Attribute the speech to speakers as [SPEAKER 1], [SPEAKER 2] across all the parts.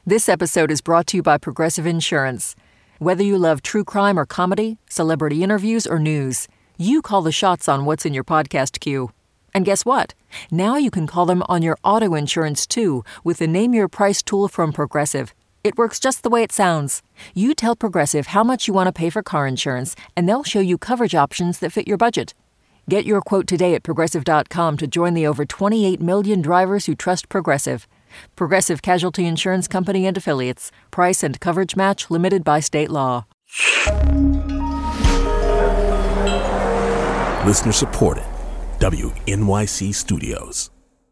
[SPEAKER 1] This episode is brought to you by Progressive Insurance. Whether you love true crime or comedy, celebrity interviews or news, you call the shots on what's in your podcast queue. And guess what? Now you can call them on your auto insurance too with the Name Your Price tool from Progressive. It works just the way it sounds. You tell Progressive how much you want to pay for car insurance, and they'll show you coverage options that fit your budget. Get your quote today at Progressive.com to join the over 28 million drivers who trust Progressive. Progressive Casualty Insurance Company and Affiliates. Price and coverage match limited by state law.
[SPEAKER 2] Listener supported. WNYC Studios.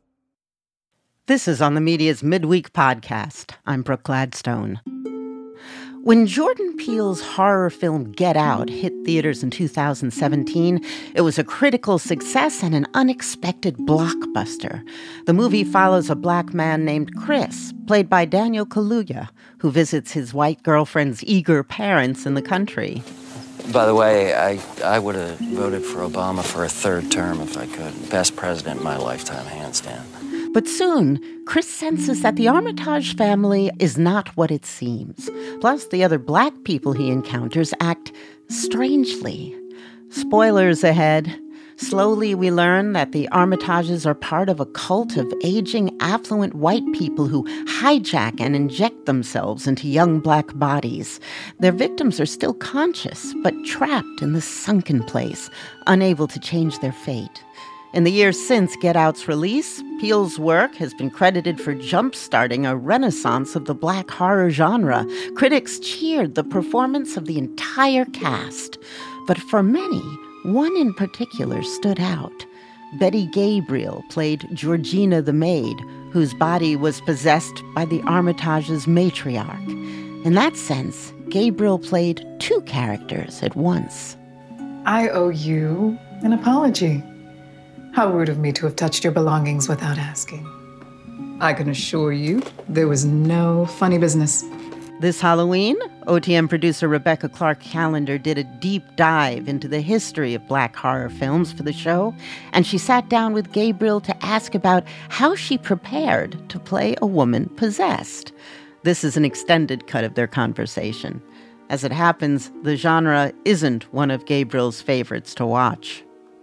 [SPEAKER 3] This is On the Media's Midweek Podcast. I'm Brooke Gladstone. When Jordan Peele's horror film Get Out hit theaters in 2017, it was a critical success and an unexpected blockbuster. The movie follows a black man named Chris, played by Daniel Kaluuya, who visits his white girlfriend's eager parents in the country.
[SPEAKER 4] By the way, I would have voted for Obama for a third term if I could. Best president in my lifetime, hands down.
[SPEAKER 3] But soon, Chris senses that the Armitage family is not what it seems. Plus, the other black people he encounters act strangely. Spoilers ahead. Slowly, we learn that the Armitages are part of a cult of aging, affluent white people who hijack and inject themselves into young black bodies. Their victims are still conscious, but trapped in this sunken place, unable to change their fate. In the years since Get Out's release, Peele's work has been credited for jump-starting a renaissance of the black horror genre. Critics cheered the performance of the entire cast. But for many, one in particular stood out. Betty Gabriel played Georgina the maid, whose body was possessed by the Armitage's matriarch. In that sense, Gabriel played two characters at once.
[SPEAKER 5] I owe you an apology. How rude of me to have touched your belongings without asking. I can assure you there was no funny business.
[SPEAKER 3] This Halloween, OTM producer Rebecca Clark Callender did a deep dive into the history of black horror films for the show, and she sat down with Gabriel to ask about how she prepared to play a woman possessed. This is an extended cut of their conversation. As it happens, the genre isn't one of Gabriel's favorites to watch.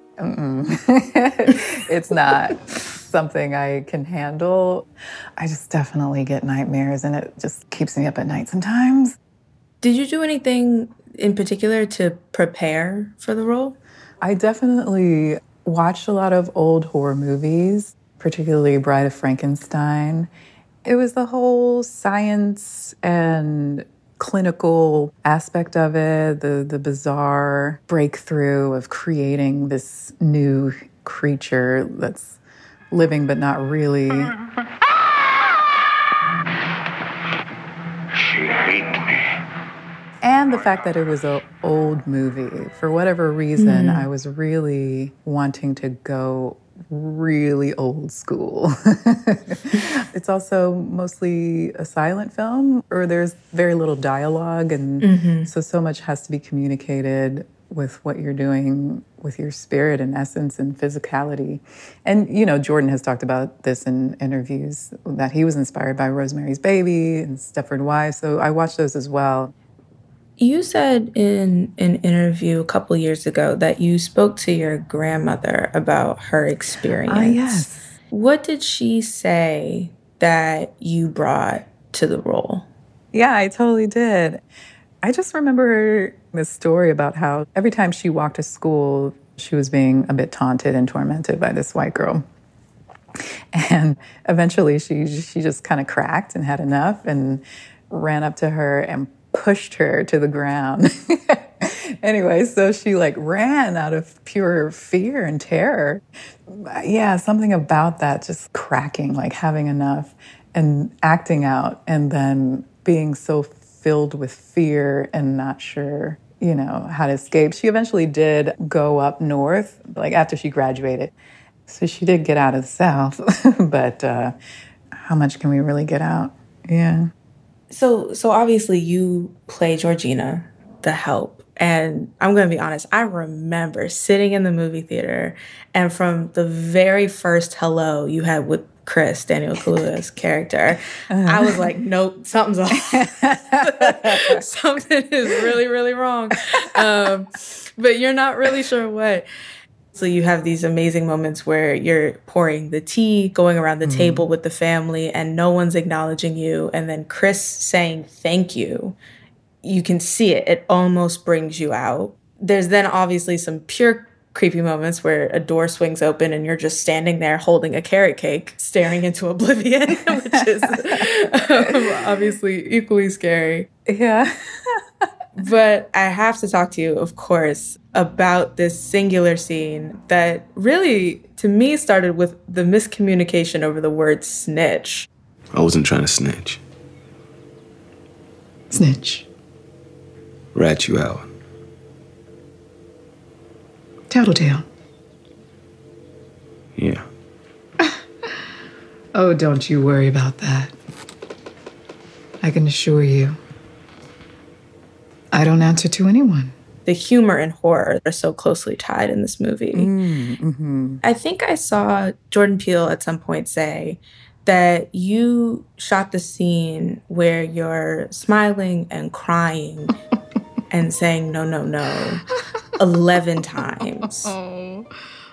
[SPEAKER 5] It's not something I can handle. I just definitely get nightmares, and it just keeps me up at night sometimes.
[SPEAKER 6] Did you do anything in particular to prepare for the role?
[SPEAKER 5] I definitely watched a lot of old horror movies, particularly Bride of Frankenstein. It was the whole science and clinical aspect of it, the bizarre breakthrough of creating this new creature that's living but not really.
[SPEAKER 7] She hates me.
[SPEAKER 5] And the fact that it was an old movie. For whatever reason, I was really wanting to go really old school. It's also mostly a silent film, or there's very little dialogue, and so much has to be communicated with what you're doing with your spirit and essence and physicality. And, you know, Jordan has talked about this in interviews, that he was inspired by Rosemary's Baby and Stepford Wives, so I watched those as well.
[SPEAKER 6] You said in an interview a couple years ago that you spoke to your grandmother about her experience.
[SPEAKER 5] Yes.
[SPEAKER 6] What did she say that you brought to the role?
[SPEAKER 5] Yeah, I totally did. I just remember this story about how every time she walked to school, she was being a bit taunted and tormented by this white girl. And eventually she just kind of cracked and had enough and ran up to her and pushed her to the ground. Anyway, so she ran out of pure fear and terror. Yeah, something about that, just cracking, having enough and acting out, and then being so filled with fear and not sure, how to escape. She eventually did go up north, after she graduated. So she did get out of the South, but how much can we really get out? Yeah.
[SPEAKER 6] So obviously you play Georgina, the help. And I'm going to be honest, I remember sitting in the movie theater, and from the very first hello you had with Chris, Daniel Kaluuya's character, I was like, nope, something's off. Something is really, really wrong. But you're not really sure what. So you have these amazing moments where you're pouring the tea, going around the table with the family, and no one's acknowledging you. And then Chris saying thank you. You can see it. It almost brings you out. There's then obviously some pure creepy moments where a door swings open and you're just standing there holding a carrot cake, staring into oblivion, which is obviously equally scary.
[SPEAKER 5] Yeah.
[SPEAKER 6] But I have to talk to you, of course, about this singular scene that really, to me, started with the miscommunication over the word snitch.
[SPEAKER 7] I wasn't trying to snitch.
[SPEAKER 8] Snitch.
[SPEAKER 7] Rat you out.
[SPEAKER 8] Tattletale.
[SPEAKER 7] Yeah.
[SPEAKER 8] Oh, don't you worry about that. I can assure you, I don't answer to anyone.
[SPEAKER 6] The humor and horror are so closely tied in this movie. I think I saw Jordan Peele at some point say that you shot the scene where you're smiling and crying and saying, no, no, no, 11 times.
[SPEAKER 8] Oh,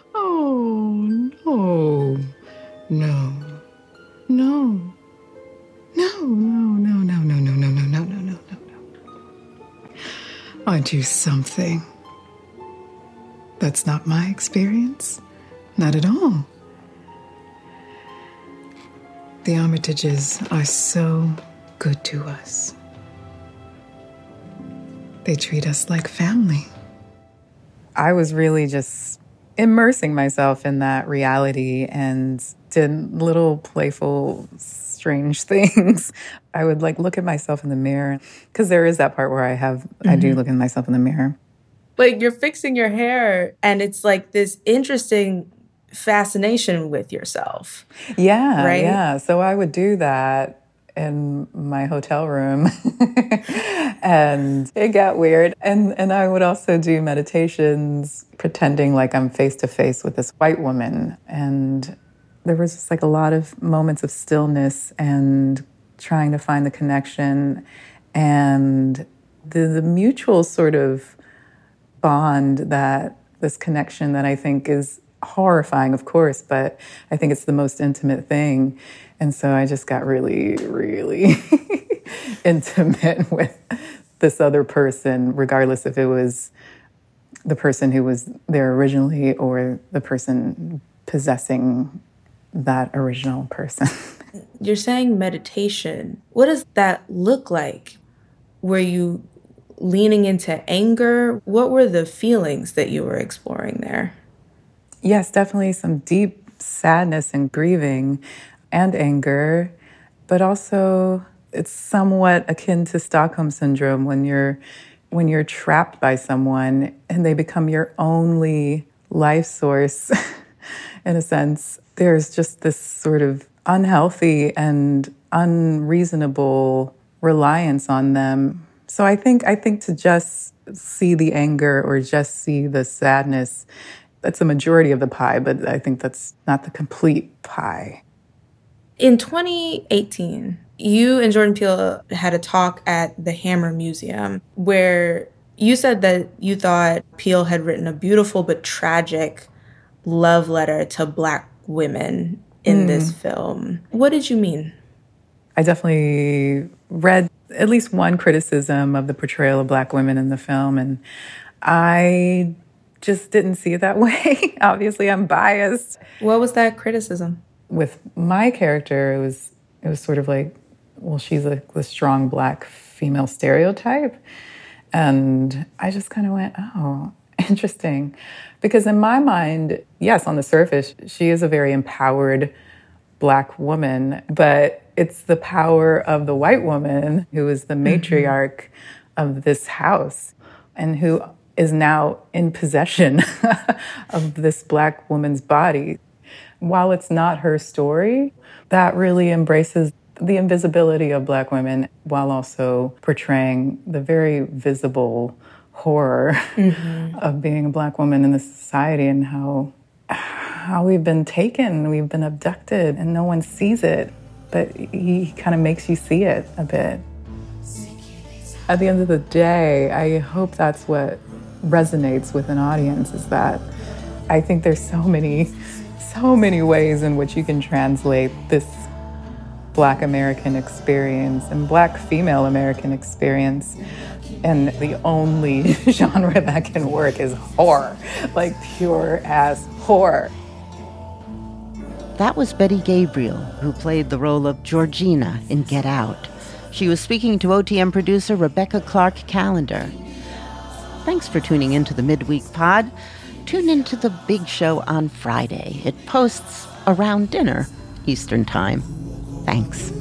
[SPEAKER 8] no. No. No. No, no, no, no, no, no, no, no, no, no, no, no. I do something. That's not my experience. Not at all. The Armitages are so good to us. They treat us like family.
[SPEAKER 5] I was really just immersing myself in that reality and did little playful, strange things. I would look at myself in the mirror because there is that part where I do look at myself in the mirror.
[SPEAKER 6] Like you're fixing your hair and it's like this interesting fascination with yourself.
[SPEAKER 5] Yeah,
[SPEAKER 6] right?
[SPEAKER 5] Yeah. So I would do that in my hotel room and it got weird. And I would also do meditations pretending like I'm face to face with this white woman. And there was just a lot of moments of stillness and trying to find the connection and the mutual sort of bond that this connection that I think is horrifying, of course, but I think it's the most intimate thing. And so I just got really, really intimate with this other person, regardless if it was the person who was there originally or the person possessing that original person.
[SPEAKER 6] You're saying meditation. What does that look like? Were you leaning into anger? What were the feelings that you were exploring there?
[SPEAKER 5] Yes, definitely some deep sadness and grieving and anger, but also it's somewhat akin to Stockholm Syndrome when you're trapped by someone and they become your only life source. In a sense, there's just this sort of unhealthy and unreasonable reliance on them. So I think to just see the anger or just see the sadness, that's a majority of the pie, but I think that's not the complete pie.
[SPEAKER 6] In 2018, you and Jordan Peele had a talk at the Hammer Museum where you said that you thought Peele had written a beautiful but tragic love letter to Black women in this film. What did you mean?
[SPEAKER 5] I definitely read at least one criticism of the portrayal of Black women in the film, and I just didn't see it that way. Obviously, I'm biased.
[SPEAKER 6] What was that criticism?
[SPEAKER 5] With my character, it was sort of like, well, she's the strong Black female stereotype. And I just kind of went, oh, interesting. Because in my mind, yes, on the surface, she is a very empowered Black woman, but it's the power of the white woman who is the matriarch of this house and who is now in possession of this Black woman's body. While it's not her story, that really embraces the invisibility of Black women while also portraying the very visible horror of being a Black woman in this society and how how we've been taken, we've been abducted, and no one sees it, but he kind of makes you see it a bit. At the end of the day, I hope that's what resonates with an audience, is that I think there's so many ways in which you can translate this Black American experience and Black female American experience. And the only genre that can work is horror, like pure ass horror.
[SPEAKER 3] That was Betty Gabriel, who played the role of Georgina in Get Out. She was speaking to OTM producer Rebecca Clark Callender. Thanks for tuning into the Midweek Pod. Tune into the big show on Friday. It posts around dinner, Eastern Time. Thanks.